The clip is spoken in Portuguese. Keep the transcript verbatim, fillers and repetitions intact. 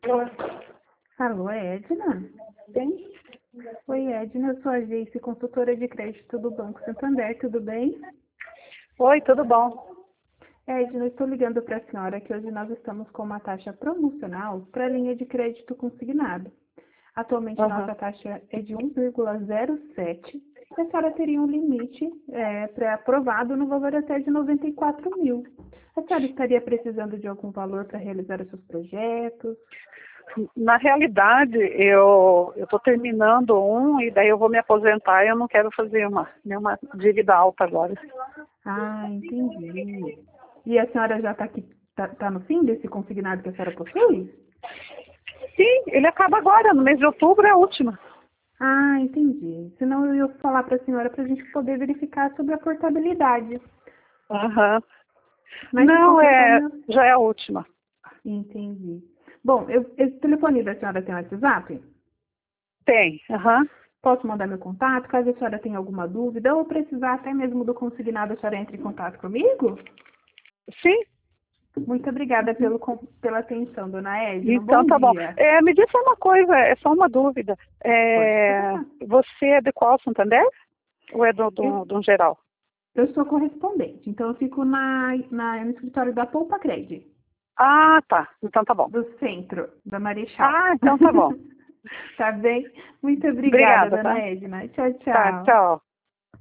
Alô, é Edna? Sim? Oi, Edna, eu sou a Geice, consultora de crédito do Banco Santander, tudo bem? Oi, tudo bom? Edna, eu estou ligando para a senhora que hoje nós estamos com uma taxa promocional para a linha de crédito consignado. Atualmente, Uhum. nossa taxa é de um vírgula zero sete e a senhora teria um limite é, pré-aprovado no valor até de noventa e quatro mil. A senhora estaria precisando de algum valor para realizar os seus projetos? Na realidade, eu estou terminando um e daí eu vou me aposentar e eu não quero fazer uma, nenhuma dívida alta agora. Ah, entendi. E a senhora já está aqui, tá, tá no fim desse consignado que a senhora possui? Sim, ele acaba agora, no mês de outubro é a última. Ah, entendi. Senão eu ia falar para a senhora para a gente poder verificar sobre a portabilidade. Uhum. Mas de Não, qualquer é, forma, já é a última. entendi. Bom, eu, esse telefone da senhora tem WhatsApp? Tem, uhum. Posso mandar meu contato, caso a senhora tenha alguma dúvida ou precisar até mesmo do consignado, a senhora entre em contato comigo? Sim, Muito obrigada pelo, com- pela atenção, dona Edna. então Bom tá bom. dia. É, me diz só uma coisa, é só uma dúvida. Pode É, perguntar. você é de qual Santander? Ou é do, Eu, do, do geral? eu sou correspondente, então eu fico na, na, no escritório da Poupa Cred, Ah, tá. Então tá bom. do centro, da Marechal. Ah, então tá bom. Tá bem? Muito obrigada, Obrigada, dona tá? Edna. Tchau, Tá, tchau. tchau.